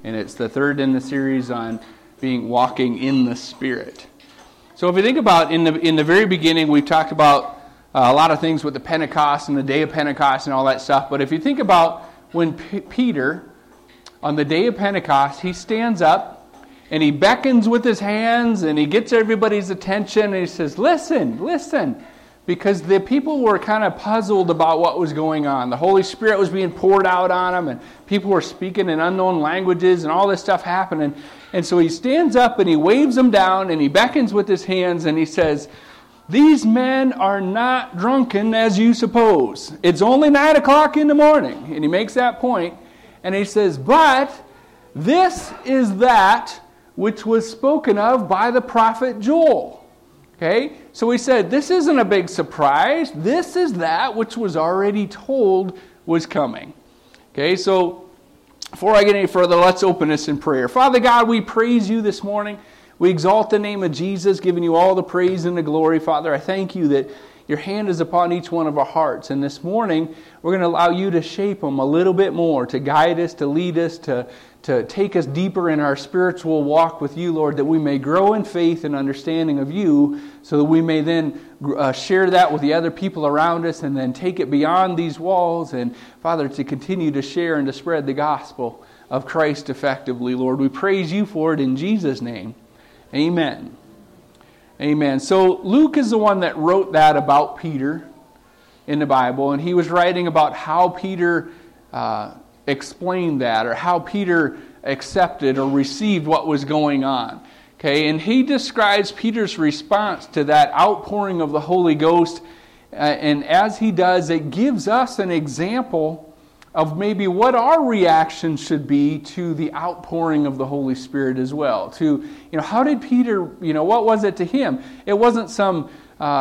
And it's the third in the series on walking in the Spirit. So if you think about in the very beginning, we've talked about a lot of things with the Pentecost and the day of Pentecost and all that stuff. But if you think about when Peter, on the day of Pentecost, he stands up and he beckons with his hands and he gets everybody's attention and he says, listen, listen. Because the people were kind of puzzled about what was going on. The Holy Spirit was being poured out on them, and people were speaking in unknown languages, and all this stuff happening. And so he stands up, and he waves them down, and he beckons with his hands, and he says, these men are not drunken as you suppose. It's only 9 o'clock in the morning. And he makes that point, and he says, but this is that which was spoken of by the prophet Joel. Okay, so he said, this isn't a big surprise. This is that which was already told was coming. Okay, so before I get any further, let's open this in prayer. Father God, we praise you this morning. We exalt the name of Jesus, giving you all the praise and the glory. Father, I thank you that your hand is upon each one of our hearts. And this morning, we're going to allow you to shape them a little bit more, to guide us, to lead us, to take us deeper in our spiritual walk with you, Lord, that we may grow in faith and understanding of you, so that we may then share that with the other people around us and then take it beyond these walls, and, Father, to continue to share and to spread the gospel of Christ effectively, Lord. We praise you for it in Jesus' name. Amen. Amen. So Luke is the one that wrote that about Peter in the Bible, and he was writing about how Peter explained that, or how Peter accepted or received what was going on. Okay, and he describes Peter's response to that outpouring of the Holy Ghost, and as he does, it gives us an example of maybe what our reaction should be to the outpouring of the Holy Spirit as well. To, how did Peter, what was it to him? It wasn't some,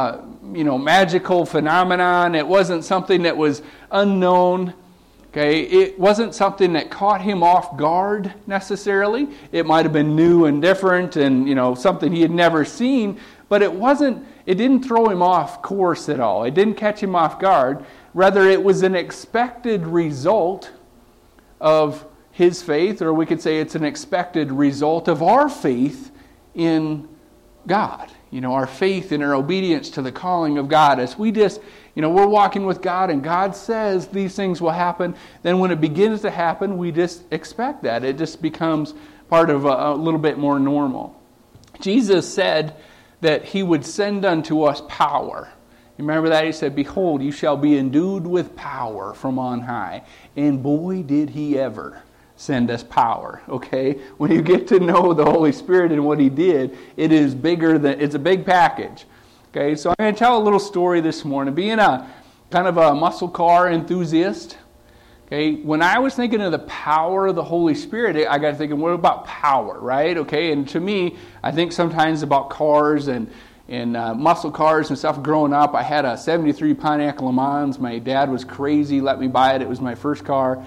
magical phenomenon. It wasn't something that was unknown. Okay, it wasn't something that caught him off guard necessarily. It might have been new and different and, something he had never seen, but it didn't throw him off course at all. It didn't catch him off guard. Rather, it was an expected result of his faith, or we could say it's an expected result of our faith in God. Our faith and our obedience to the calling of God. As we just, we're walking with God and God says these things will happen, then when it begins to happen, we just expect that. It just becomes part of a little bit more normal. Jesus said that he would send unto us power. Remember that? He said, behold, you shall be endued with power from on high. And boy, did he ever send us power, okay? When you get to know the Holy Spirit and what he did, it's a big package, okay? So I'm going to tell a little story this morning. Being a kind of a muscle car enthusiast, okay, when I was thinking of the power of the Holy Spirit, I got to thinking, what about power, right? Okay, and to me, I think sometimes about cars and muscle cars and stuff. Growing up, I had a 73 Pontiac Le Mans. My dad was crazy, let me buy it. It was my first car.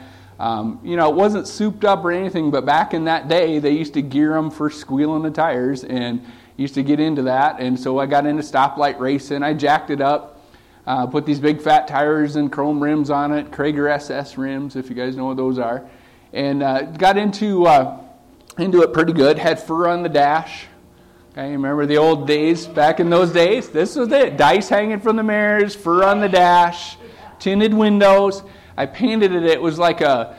It wasn't souped up or anything, but back in that day, they used to gear them for squealing the tires, and used to get into that. And so I got into stoplight racing. I jacked it up, put these big fat tires and chrome rims on it, Krager SS rims, if you guys know what those are, and got into it pretty good. Had fur on the dash. Okay, remember the old days, back in those days? This was it. Dice hanging from the mirrors, fur on the dash, tinted windows. I painted it. It was like a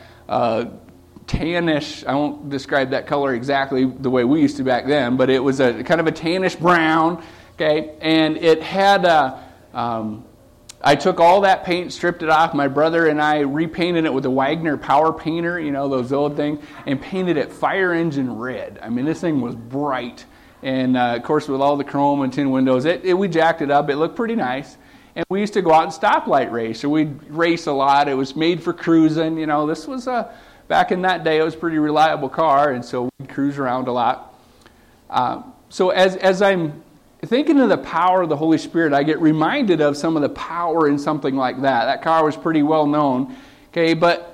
tannish, I won't describe that color exactly the way we used to back then, but it was a kind of a tannish brown, okay? And it had, I took all that paint, stripped it off. My brother and I repainted it with a Wagner Power Painter, those old things, and painted it fire engine red. I mean, this thing was bright. And, of course, with all the chrome and tin windows, we jacked it up. It looked pretty nice. And we used to go out and stoplight race. So we'd race a lot. It was made for cruising. This was, back in that day, it was a pretty reliable car. And so we'd cruise around a lot. So as I'm thinking of the power of the Holy Spirit, I get reminded of some of the power in something like that. That car was pretty well known. Okay, but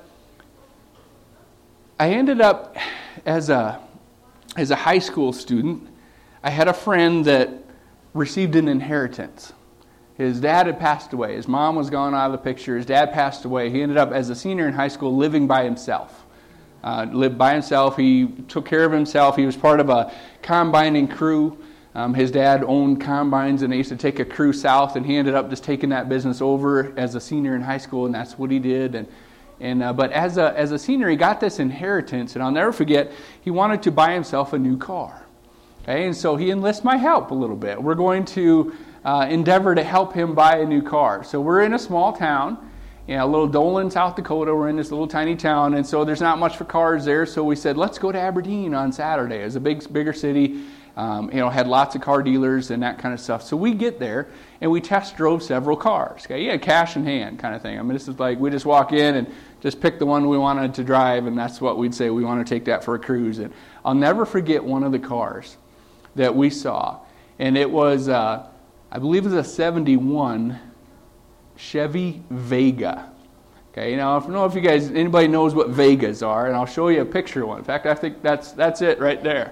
I ended up as a high school student, I had a friend that received an inheritance. His dad had passed away. His mom was gone out of the picture. His dad passed away. He ended up, as a senior in high school, living by himself. lived by himself. He took care of himself. He was part of a combining crew. His dad owned combines, and they used to take a crew south, and he ended up just taking that business over as a senior in high school, and that's what he did. But as a senior, he got this inheritance, and I'll never forget, he wanted to buy himself a new car. Okay, and so he enlists my help a little bit. We're going to endeavor to help him buy a new car. So we're in a small town, little Dolan, South Dakota. We're in this little tiny town, and so there's not much for cars there. So we said, let's go to Aberdeen on Saturday. It was a bigger city. Had lots of car dealers and that kind of stuff. So we get there, and we test drove several cars. Okay, you had cash in hand kind of thing. I mean, this is like we just walk in and just pick the one we wanted to drive, and that's what we'd say. We want to take that for a cruise. And I'll never forget one of the cars that we saw, and it was, I believe it was a 71 Chevy Vega. Okay, now I don't know if anybody knows what Vegas are, and I'll show you a picture of one. In fact, I think that's it right there.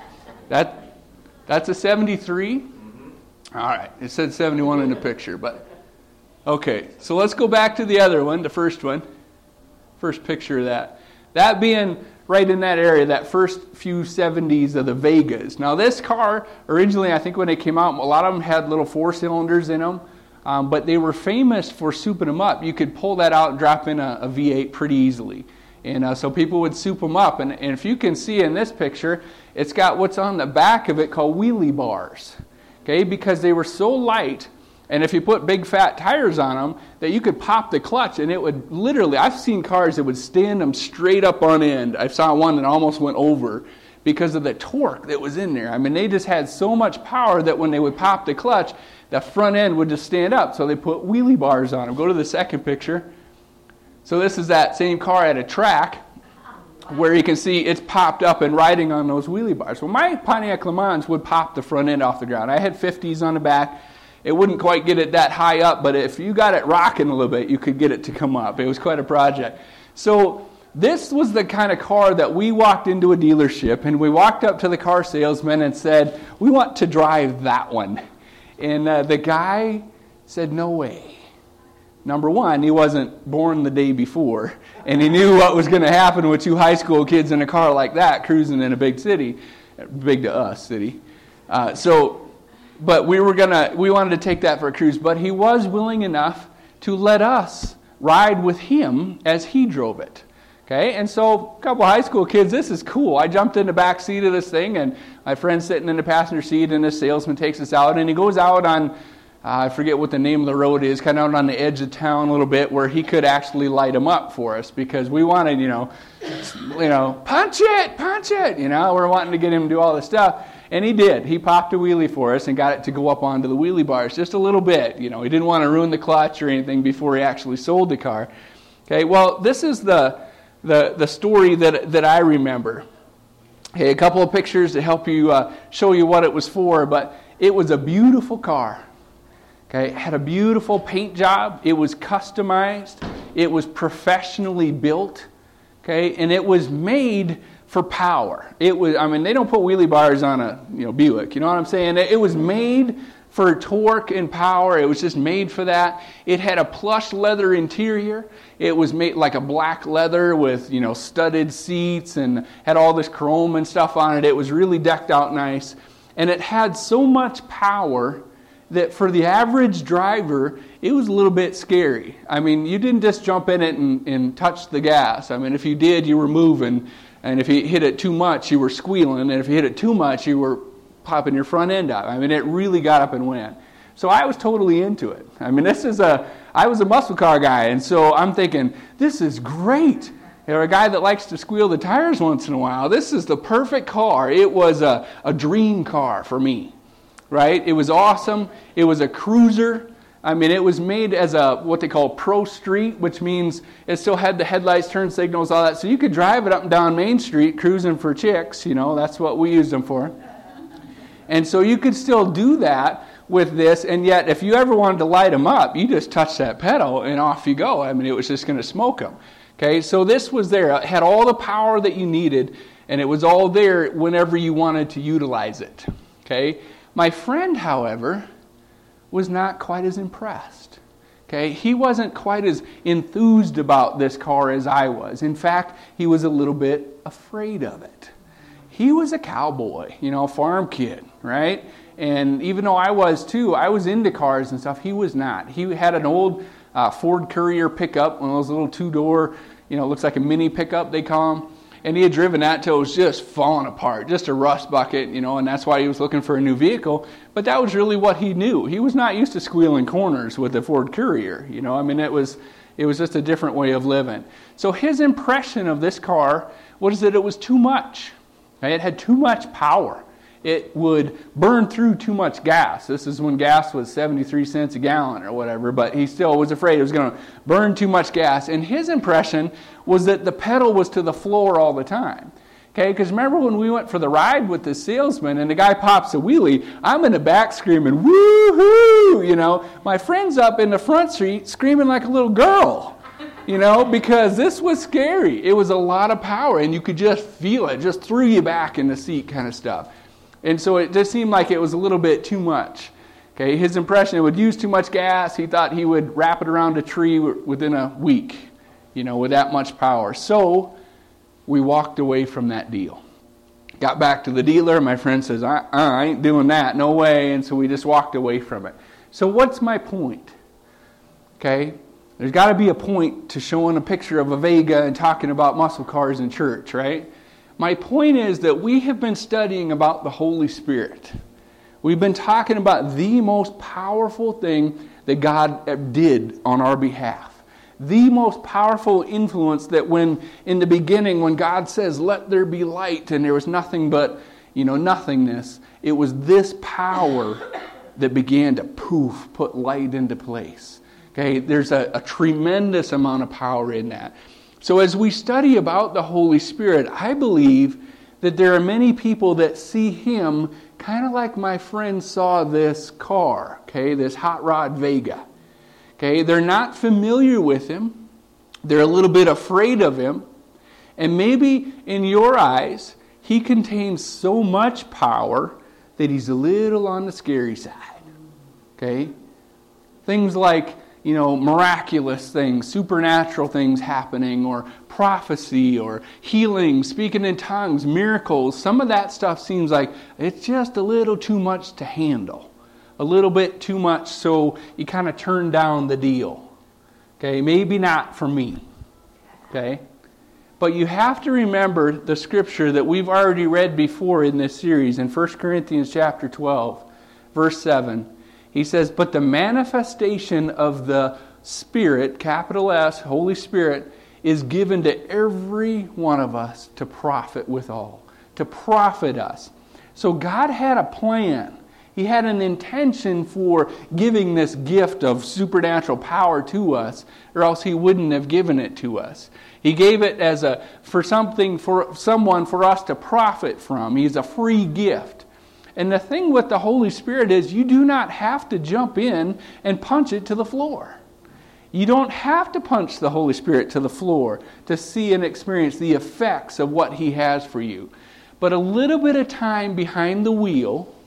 That's a 73? All right, it said 71 in the picture, but okay. So let's go back to the other one, the first one. First picture of that. That being right in that area, that first few 70s of the Vegas. Now this car, originally I think when they came out, a lot of them had little 4-cylinders in them, but they were famous for souping them up. You could pull that out and drop in a V8 pretty easily. And so people would soup them up. And if you can see in this picture, it's got what's on the back of it called wheelie bars. Okay, because they were so light, and if you put big fat tires on them, that you could pop the clutch and it would literally, I've seen cars that would stand them straight up on end. I saw one that almost went over because of the torque that was in there. I mean, they just had so much power that when they would pop the clutch, the front end would just stand up. So they put wheelie bars on them. Go to the second picture. So this is that same car at a track where you can see it's popped up and riding on those wheelie bars. Well, my Pontiac Le Mans would pop the front end off the ground. I had 50s on the back. It wouldn't quite get it that high up, but if you got it rocking a little bit, you could get it to come up. It was quite a project. So this was the kind of car that we walked into a dealership, and we walked up to the car salesman and said, we want to drive that one. And the guy said, no way. Number one, he wasn't born the day before, and he knew what was going to happen with two high school kids in a car like that cruising in a big city, big to us city. But we wanted to take that for a cruise, but he was willing enough to let us ride with him as he drove it. Okay, and so a couple high school kids, this is cool. I jumped in the back seat of this thing, and my friend's sitting in the passenger seat, and the salesman takes us out, and he goes out on, I forget what the name of the road is, kind of out on the edge of town a little bit, where he could actually light them up for us, because we wanted, punch it, we're wanting to get him to do all this stuff. And he did. He popped a wheelie for us and got it to go up onto the wheelie bars just a little bit. He didn't want to ruin the clutch or anything before he actually sold the car. Okay, well, this is the story that I remember. Okay, a couple of pictures to help you show you what it was for, but it was a beautiful car. Okay, it had a beautiful paint job. It was customized. It was professionally built. Okay, and it was made for power. It was, they don't put wheelie bars on a Buick. You know what I'm saying? It was made for torque and power. It was just made for that. It had a plush leather interior. It was made like a black leather with, studded seats and had all this chrome and stuff on it. It was really decked out nice. And it had so much power that for the average driver, it was a little bit scary. You didn't just jump in it and touch the gas. If you did, you were moving. And if you hit it too much, you were squealing. And if you hit it too much, you were popping your front end up. It really got up and went. So I was totally into it. I was a muscle car guy, and so I'm thinking, this is great. A guy that likes to squeal the tires once in a while, this is the perfect car. It was a dream car for me, right? It was awesome. It was a cruiser. It was made as what they call pro street, which means it still had the headlights, turn signals, all that. So you could drive it up and down Main Street cruising for chicks. That's what we used them for. And so you could still do that with this, and yet if you ever wanted to light them up, you just touch that pedal and off you go. It was just going to smoke them. Okay, so this was there. It had all the power that you needed, and it was all there whenever you wanted to utilize it. Okay, my friend, however, was not quite as impressed. Okay, he wasn't quite as enthused about this car as I was. In fact, he was a little bit afraid of it. He was a cowboy, a farm kid, right? And even though I was too, I was into cars and stuff, he was not. He had an old Ford Courier pickup, one of those little two-door, looks like a mini pickup, they call them. And he had driven that till it was just falling apart, just a rust bucket, and that's why he was looking for a new vehicle. But that was really what he knew. He was not used to squealing corners with a Ford Courier, it was just a different way of living. So his impression of this car was that it was too much. It had too much power. It would burn through too much gas. This is when gas was 73 cents a gallon or whatever, but he still was afraid it was going to burn too much gas. And his impression was that the pedal was to the floor all the time. Okay, because remember when we went for the ride with the salesman and the guy pops a wheelie, I'm in the back screaming, woo-hoo! My friend's up in the front seat screaming like a little girl, because this was scary. It was a lot of power, and you could just feel it, just threw you back in the seat kind of stuff. And so it just seemed like it was a little bit too much. Okay, his impression, it would use too much gas. He thought he would wrap it around a tree within a week, with that much power. So we walked away from that deal. Got back to the dealer. My friend says, I ain't doing that. No way. And so we just walked away from it. So what's my point? Okay, there's got to be a point to showing a picture of a Vega and talking about muscle cars in church, right? My point is that we have been studying about the Holy Spirit. We've been talking about the most powerful thing that God did on our behalf. The most powerful influence that when, in the beginning, when God says, let there be light, and there was nothing but, nothingness, it was this power that began to put light into place. Okay, there's a tremendous amount of power in that. So as we study about the Holy Spirit, I believe that there are many people that see Him kind of like my friend saw this car, okay, this hot rod Vega. Okay, they're not familiar with Him. They're a little bit afraid of Him. And maybe in your eyes, He contains so much power that He's a little on the scary side. Okay? Things like, miraculous things, supernatural things happening, or prophecy, or healing, speaking in tongues, miracles. Some of that stuff seems like it's just a little too much to handle. A little bit too much, so you kind of turn down the deal. Okay, maybe not for me. Okay? But you have to remember the scripture that we've already read before in this series in 1 Corinthians chapter 12, verse 7. He says, but the manifestation of the Spirit, capital S, Holy Spirit, is given to every one of us to profit withal, to profit us. So God had a plan. He had an intention for giving this gift of supernatural power to us, or else He wouldn't have given it to us. He gave it as for someone for us to profit from. He's a free gift. And the thing with the Holy Spirit is you do not have to jump in and punch it to the floor. You don't have to punch the Holy Spirit to the floor to see and experience the effects of what He has for you. But a little bit of time behind the wheel,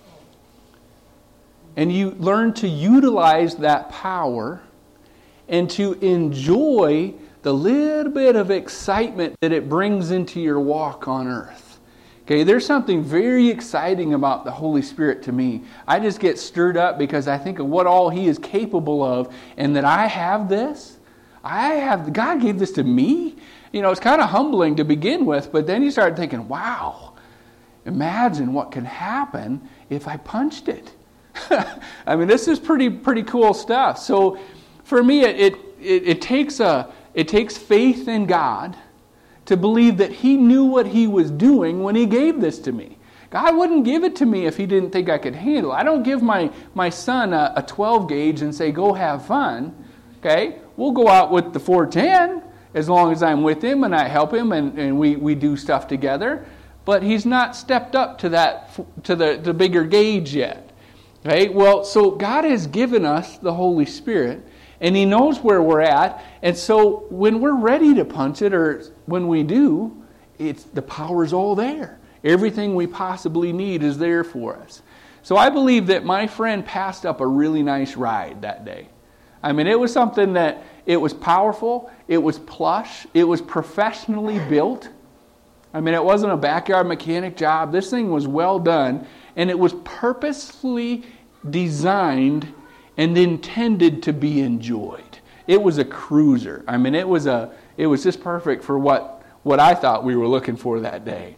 and you learn to utilize that power and to enjoy the little bit of excitement that it brings into your walk on earth. Okay, there's something very exciting about the Holy Spirit to me. I just get stirred up because I think of what all He is capable of, and that I have this. God gave this to me. It's kind of humbling to begin with, but then you start thinking, wow, imagine what can happen if I punched it. I mean, this is pretty cool stuff. So for me, it takes faith in God to believe that He knew what He was doing when He gave this to me. God wouldn't give it to me if He didn't think I could handle it. I don't give my son a 12 gauge and say, go have fun. Okay? We'll go out with the 410 as long as I'm with him and I help him and we do stuff together. But he's not stepped up to the bigger gauge yet. Okay? Well, so God has given us the Holy Spirit, and He knows where we're at. And so when we're ready to punch it, or when we do, the power's all there. Everything we possibly need is there for us. So I believe that my friend passed up a really nice ride that day. I mean, it was something that, it was powerful, it was plush, it was professionally built. I mean, it wasn't a backyard mechanic job. This thing was well done, and it was purposefully designed and intended to be enjoyed. It was a cruiser. I mean, it was just perfect for what I thought we were looking for that day.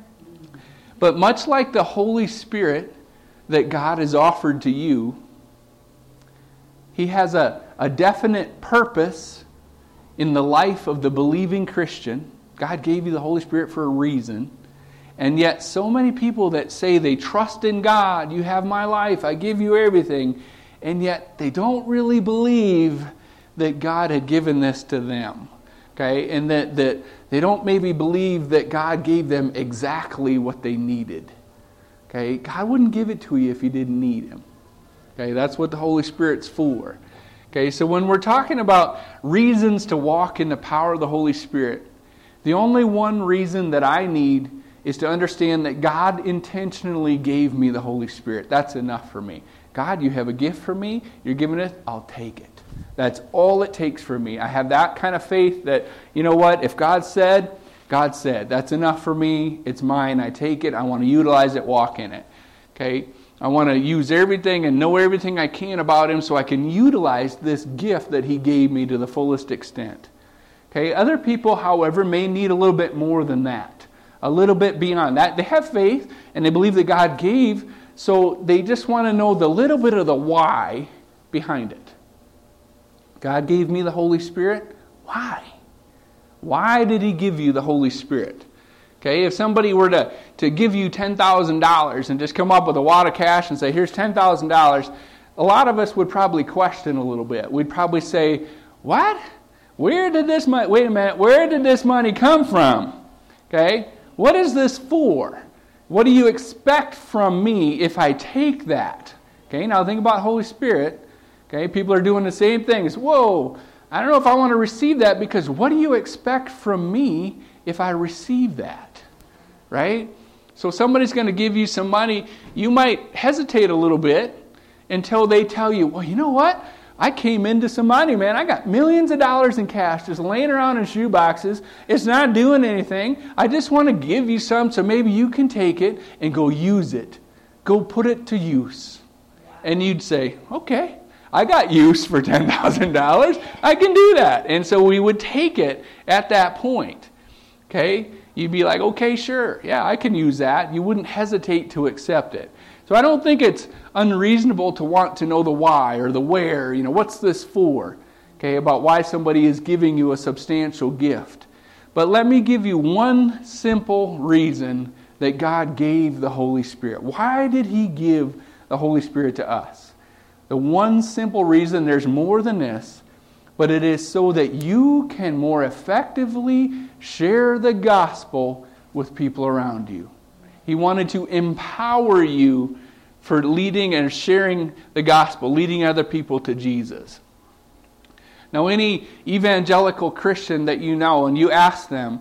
But much like the Holy Spirit that God has offered to you, He has a definite purpose in the life of the believing Christian. God gave you the Holy Spirit for a reason. And yet so many people that say they trust in God, you have my life, I give you everything, and yet they don't really believe that God had given this to them. Okay? And that they don't maybe believe that God gave them exactly what they needed. Okay? God wouldn't give it to you if you didn't need Him. Okay? That's what the Holy Spirit's for. Okay? So when we're talking about reasons to walk in the power of the Holy Spirit, the only one reason that I need is to understand that God intentionally gave me the Holy Spirit. That's enough for me. God, you have a gift for me. You're giving it. I'll take it. That's all it takes for me. I have that kind of faith that, you know what, if God said, God said. That's enough for me. It's mine. I take it. I want to utilize it, walk in it. Okay? I want to use everything and know everything I can about Him so I can utilize this gift that He gave me to the fullest extent. Okay? Other people, however, may need a little bit more than that. A little bit beyond that. They have faith and they believe that God gave, so they just want to know the little bit of the why behind it. God gave me the Holy Spirit. Why? Why did He give you the Holy Spirit? Okay, if somebody were to give you $10,000 and just come up with a wad of cash and say, here's $10,000, a lot of us would probably question a little bit. We'd probably say, what? Where did this money, wait a minute, where did this money come from? Okay, what is this for? What do you expect from me if I take that? Okay, now think about Holy Spirit. Okay, people are doing the same things. Whoa, I don't know if I want to receive that because what do you expect from me if I receive that? Right? So somebody's going to give you some money. You might hesitate a little bit until they tell you, well, you know what? I came into some money, man. I got millions of dollars in cash just laying around in shoe boxes. It's not doing anything. I just want to give you some so maybe you can take it and go use it. Go put it to use. And you'd say, okay, I got use for $10,000. I can do that. And so we would take it at that point. Okay? You'd be like, okay, sure. Yeah, I can use that. You wouldn't hesitate to accept it. So I don't think it's unreasonable to want to know the why or the where. You know, what's this for? Okay, about why somebody is giving you a substantial gift. But let me give you one simple reason that God gave the Holy Spirit. Why did He give the Holy Spirit to us? The one simple reason, there's more than this, but it is so that you can more effectively share the gospel with people around you. He wanted to empower you for leading and sharing the gospel, leading other people to Jesus. Now, any evangelical Christian that you know, and you ask them,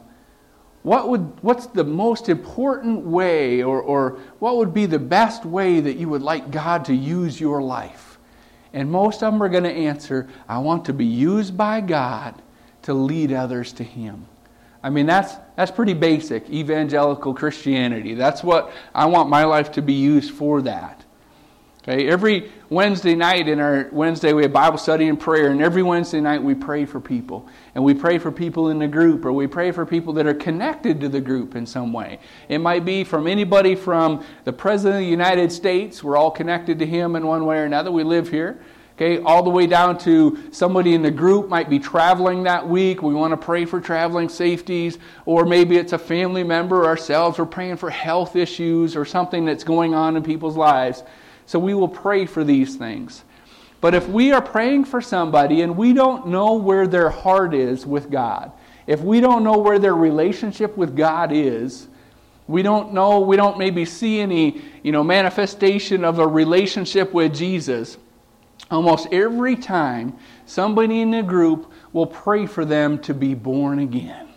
what's the most important way, or what would be the best way that you would like God to use your life? And most of them are going to answer, I want to be used by God to lead others to Him. I mean, that's pretty basic evangelical Christianity. That's what I want my life to be used for that. Okay, every Wednesday night in our Wednesday we have Bible study and prayer, and every Wednesday night we pray for people. And we pray for people in the group, or we pray for people that are connected to the group in some way. It might be from anybody from the President of the United States. We're all connected to him in one way or another. We live here. Okay, all the way down to somebody in the group might be traveling that week. We want to pray for traveling safeties. Or maybe it's a family member ourselves. We're praying for health issues or something that's going on in people's lives. So we will pray for these things. But if we are praying for somebody and we don't know where their heart is with God, if we don't know where their relationship with God is, we don't know, we don't maybe see any, manifestation of a relationship with Jesus, almost every time somebody in the group will pray for them to be born again.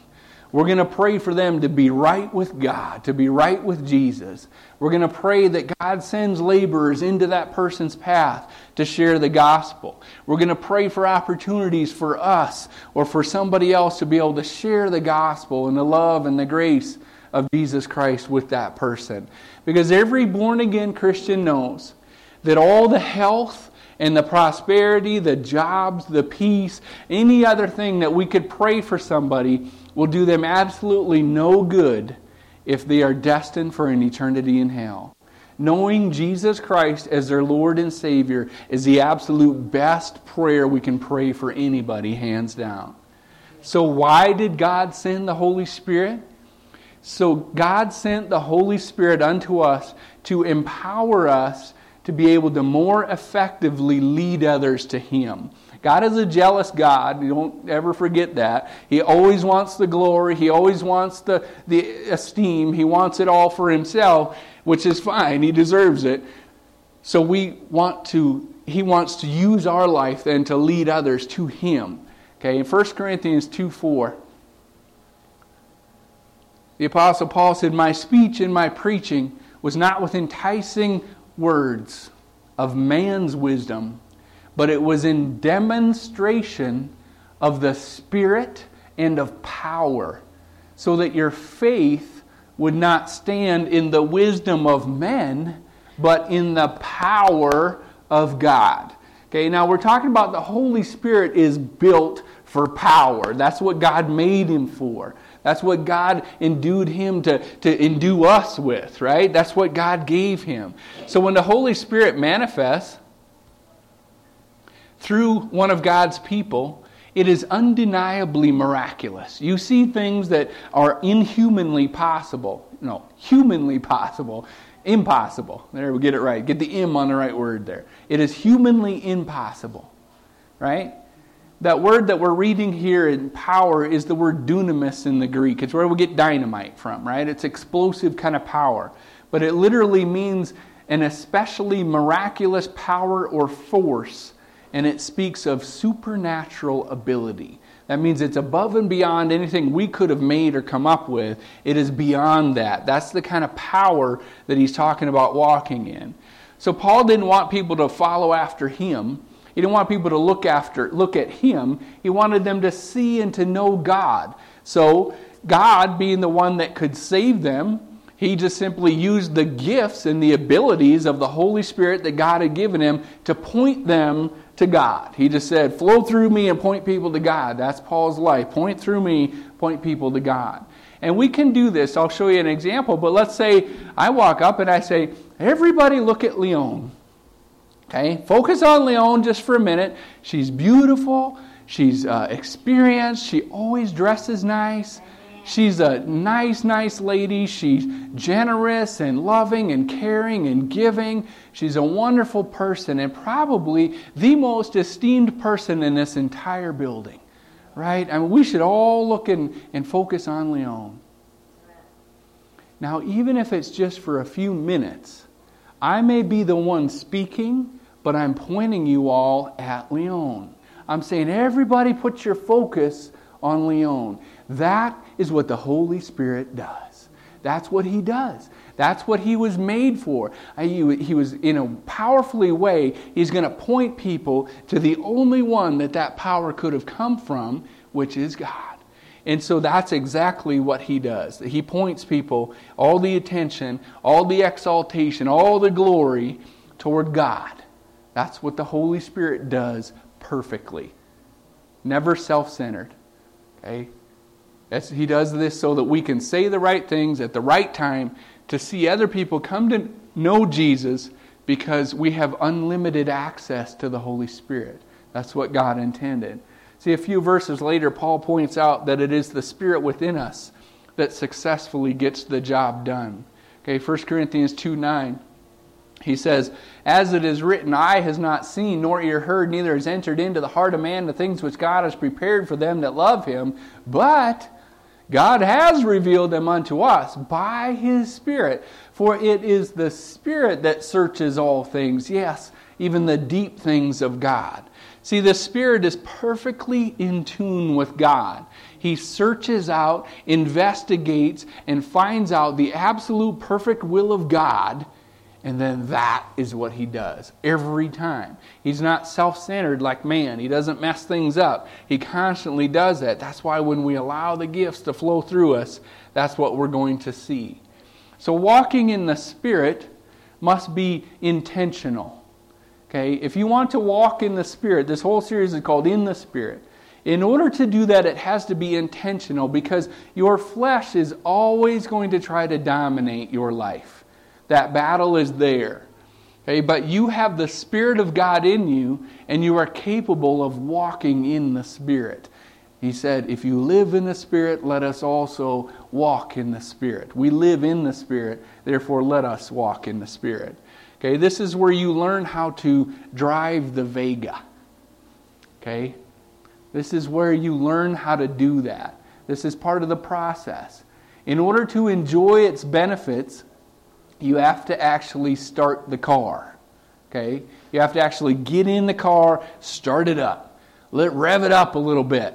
We're going to pray for them to be right with God, to be right with Jesus. We're going to pray that God sends laborers into that person's path to share the gospel. We're going to pray for opportunities for us or for somebody else to be able to share the gospel and the love and the grace of Jesus Christ with that person. Because every born-again Christian knows that all the health and the prosperity, the jobs, the peace, any other thing that we could pray for somebody will do them absolutely no good if they are destined for an eternity in hell. Knowing Jesus Christ as their Lord and Savior is the absolute best prayer we can pray for anybody, hands down. So why did God send the Holy Spirit? So God sent the Holy Spirit unto us to empower us to be able to more effectively lead others to Him. God is a jealous God. You don't ever forget that. He always wants the glory. He always wants the esteem. He wants it all for Himself, which is fine. He deserves it. So He wants to use our life then to lead others to Him. Okay, in 1 Corinthians 2:4, the Apostle Paul said, "My speech and my preaching was not with enticing words of man's wisdom, but it was in demonstration of the Spirit and of power, so that your faith would not stand in the wisdom of men, but in the power of God." Okay, now we're talking about the Holy Spirit is built for power. That's what God made Him for. That's what God endued Him to endue us with, right? That's what God gave Him. So when the Holy Spirit manifests through one of God's people, it is undeniably miraculous. You see things that are humanly possible. Impossible. There, we get it right. Get the M on the right word there. It is humanly impossible, right? That word that we're reading here in power is the word dunamis in the Greek. It's where we get dynamite from, right? It's explosive kind of power. But it literally means an especially miraculous power or force. And it speaks of supernatural ability. That means it's above and beyond anything we could have made or come up with. It is beyond that. That's the kind of power that he's talking about walking in. So Paul didn't want people to follow after him. He didn't want people to look at him. He wanted them to see and to know God. So God, being the one that could save them, he just simply used the gifts and the abilities of the Holy Spirit that God had given him to point them to God. He just said, flow through me and point people to God. That's Paul's life. Point through me, point people to God. And we can do this. I'll show you an example. But let's say I walk up and I say, everybody look at Leon. Okay, focus on Leon just for a minute. She's beautiful. She's experienced. She always dresses nice. She's a nice lady. She's generous and loving and caring and giving. She's a wonderful person and probably the most esteemed person in this entire building. Right? I mean, we should all look and focus on Leon. Now, even if it's just for a few minutes, I may be the one speaking, but I'm pointing you all at Leon. I'm saying, everybody put your focus on Leon. That is what the Holy Spirit does. That's what He does. That's what He was made for. He was, in a powerfully way, He's going to point people to the only one that power could have come from, which is God. And so that's exactly what He does. He points people, all the attention, all the exaltation, all the glory toward God. That's what the Holy Spirit does perfectly. Never self-centered. Okay? He does this so that we can say the right things at the right time to see other people come to know Jesus because we have unlimited access to the Holy Spirit. That's what God intended. See, a few verses later, Paul points out that it is the Spirit within us that successfully gets the job done. Okay, 1 Corinthians 2:9. He says, as it is written, eye has not seen, nor ear heard, neither has entered into the heart of man the things which God has prepared for them that love Him. But God has revealed them unto us by His Spirit. For it is the Spirit that searches all things, yes, even the deep things of God. See, the Spirit is perfectly in tune with God. He searches out, investigates, and finds out the absolute perfect will of God. And then that is what he does every time. He's not self-centered like man. He doesn't mess things up. He constantly does that. That's why when we allow the gifts to flow through us, that's what we're going to see. So walking in the Spirit must be intentional. Okay? If you want to walk in the Spirit, this whole series is called In the Spirit. In order to do that, it has to be intentional because your flesh is always going to try to dominate your life. That battle is there. Okay? But you have the Spirit of God in you, and you are capable of walking in the Spirit. He said, if you live in the Spirit, let us also walk in the Spirit. We live in the Spirit, therefore let us walk in the Spirit. Okay? This is where you learn how to drive the Vega. Okay? This is where you learn how to do that. This is part of the process. In order to enjoy its benefits, you have to actually start the car. Okay? You have to actually get in the car, start it up. Rev it up a little bit.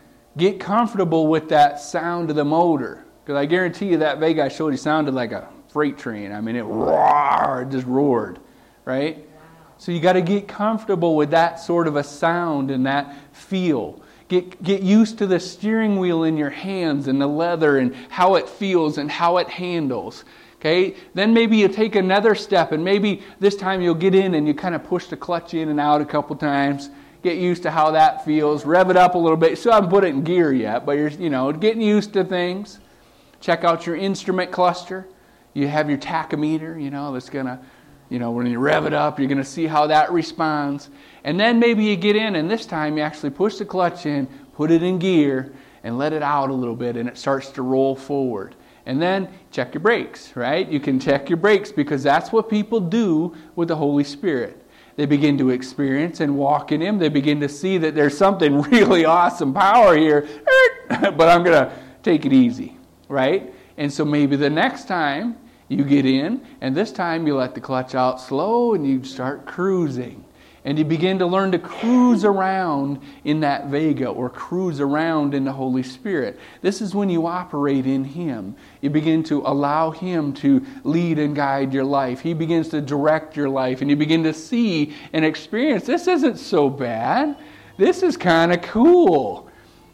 Get comfortable with that sound of the motor. Because I guarantee you that Vega I showed you sounded like a freight train. I mean, it just roared. Right? So you got to get comfortable with that sort of a sound and that feel. Get used to the steering wheel in your hands and the leather and how it feels and how it handles. Okay, then maybe you take another step and maybe this time you'll get in and you kind of push the clutch in and out a couple times. Get used to how that feels. Rev it up a little bit. Still haven't put it in gear yet, but you're getting used to things. Check out your instrument cluster. You have your tachometer, that's going to, when you rev it up, you're going to see how that responds. And then maybe you get in and this time you actually push the clutch in, put it in gear, and let it out a little bit and it starts to roll forward. And then check your brakes, right? You can check your brakes because that's what people do with the Holy Spirit. They begin to experience and walk in Him. They begin to see that there's something really awesome power here, but I'm going to take it easy, right? And so maybe the next time you get in, and this time you let the clutch out slow and you start cruising. And you begin to learn to cruise around in that Vega or cruise around in the Holy Spirit. This is when you operate in Him. You begin to allow Him to lead and guide your life. He begins to direct your life. And you begin to see and experience, this isn't so bad. This is kind of cool.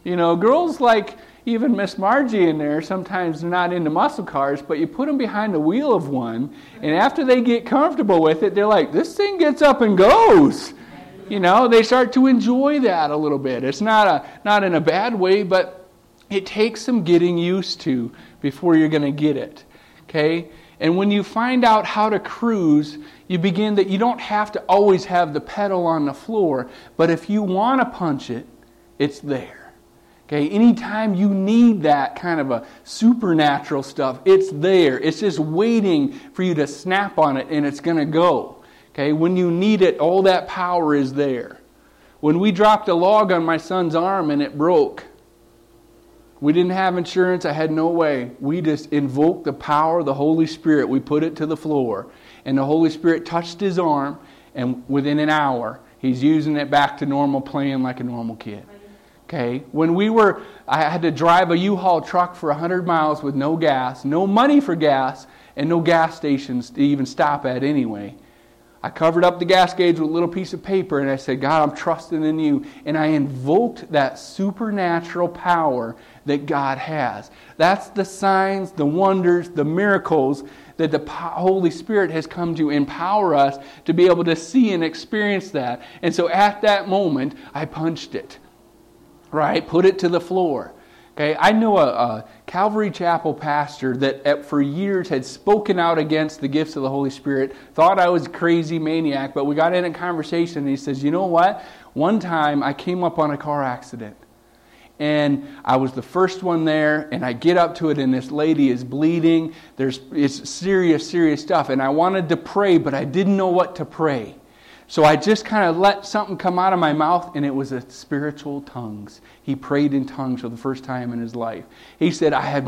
Girls like even Miss Margie in there, sometimes they're not into muscle cars, but you put them behind the wheel of one, and after they get comfortable with it, they're like, this thing gets up and goes. They start to enjoy that a little bit. It's not in a bad way, but it takes some getting used to before you're going to get it. Okay? And when you find out how to cruise, you begin that you don't have to always have the pedal on the floor, but if you want to punch it, it's there. Okay, anytime you need that kind of a supernatural stuff, it's there. It's just waiting for you to snap on it and it's going to go. Okay, when you need it, all that power is there. When we dropped a log on my son's arm and it broke, we didn't have insurance. I had no way. We just invoked the power of the Holy Spirit. We put it to the floor and the Holy Spirit touched his arm, and within an hour, he's using it back to normal, playing like a normal kid. Okay, I had to drive a U-Haul truck for 100 miles with no gas, no money for gas, and no gas stations to even stop at anyway. I covered up the gas gauge with a little piece of paper and I said, God, I'm trusting in you. And I invoked that supernatural power that God has. That's the signs, the wonders, the miracles that the Holy Spirit has come to empower us to be able to see and experience that. And so at that moment, I punched it. Right? Put it to the floor. Okay, I know a Calvary Chapel pastor that for years had spoken out against the gifts of the Holy Spirit, thought I was a crazy maniac, but we got in a conversation and he says, you know what? One time I came up on a car accident and I was the first one there and I get up to it and this lady is bleeding. It's serious stuff and I wanted to pray, but I didn't know what to pray. So I just kind of let something come out of my mouth, and it was a spiritual tongues. He prayed in tongues for the first time in his life. He said, I've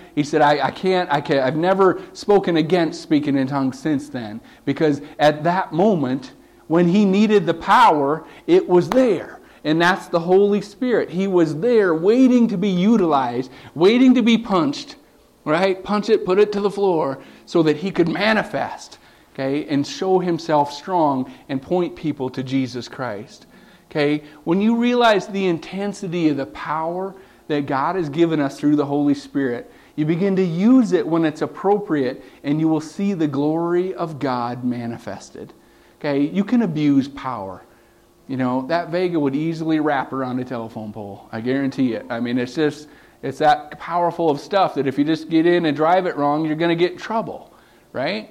never spoken against speaking in tongues since then. Because at that moment, when he needed the power, it was there. And that's the Holy Spirit. He was there waiting to be utilized, waiting to be punched, right? Punch it, put it to the floor so that he could manifest, okay, and show himself strong and point people to Jesus Christ. Okay? When you realize the intensity of the power that God has given us through the Holy Spirit, you begin to use it when it's appropriate, and you will see the glory of God manifested. Okay? You can abuse power. You know, that Vega would easily wrap around a telephone pole. I guarantee it. I mean, it's that powerful of stuff that if you just get in and drive it wrong, you're going to get in trouble. Right?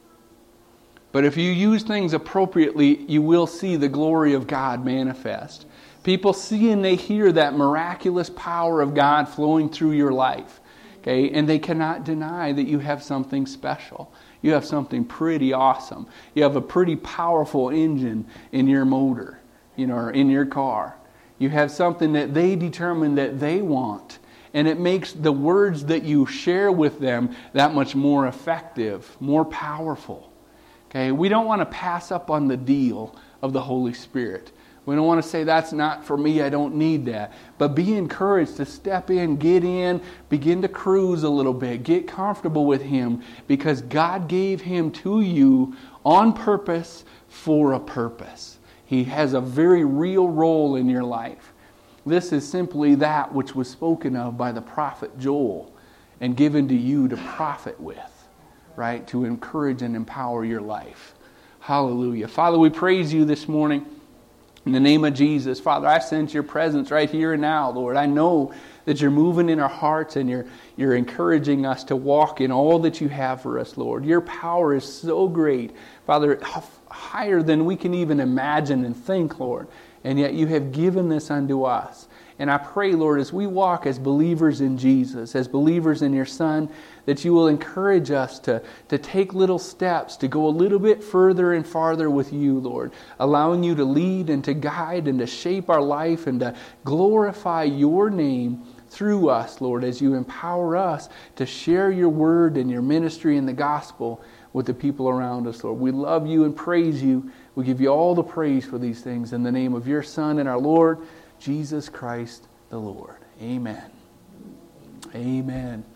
But if you use things appropriately, you will see the glory of God manifest. People see and they hear that miraculous power of God flowing through your life. Okay? And they cannot deny that you have something special. You have something pretty awesome. You have a pretty powerful engine in your motor, you know, or in your car. You have something that they determine that they want. And it makes the words that you share with them that much more effective, more powerful. Okay, we don't want to pass up on the deal of the Holy Spirit. We don't want to say, that's not for me, I don't need that. But be encouraged to step in, get in, begin to cruise a little bit, get comfortable with Him, because God gave Him to you on purpose for a purpose. He has a very real role in your life. This is simply that which was spoken of by the prophet Joel and given to you to prophet with. Right? To encourage and empower your life. Hallelujah. Father, we praise you this morning in the name of Jesus. Father, I sense your presence right here and now, Lord. I know that you're moving in our hearts and you're encouraging us to walk in all that you have for us, Lord. Your power is so great, Father, higher than we can even imagine and think, Lord. And yet you have given this unto us. And I pray, Lord, as we walk as believers in Jesus, as believers in your Son, that you will encourage us to take little steps, to go a little bit further and farther with you, Lord, allowing you to lead and to guide and to shape our life and to glorify your name through us, Lord, as you empower us to share your word and your ministry and the gospel with the people around us, Lord. We love you and praise you. We give you all the praise for these things in the name of your Son and our Lord, Jesus Christ the Lord. Amen. Amen.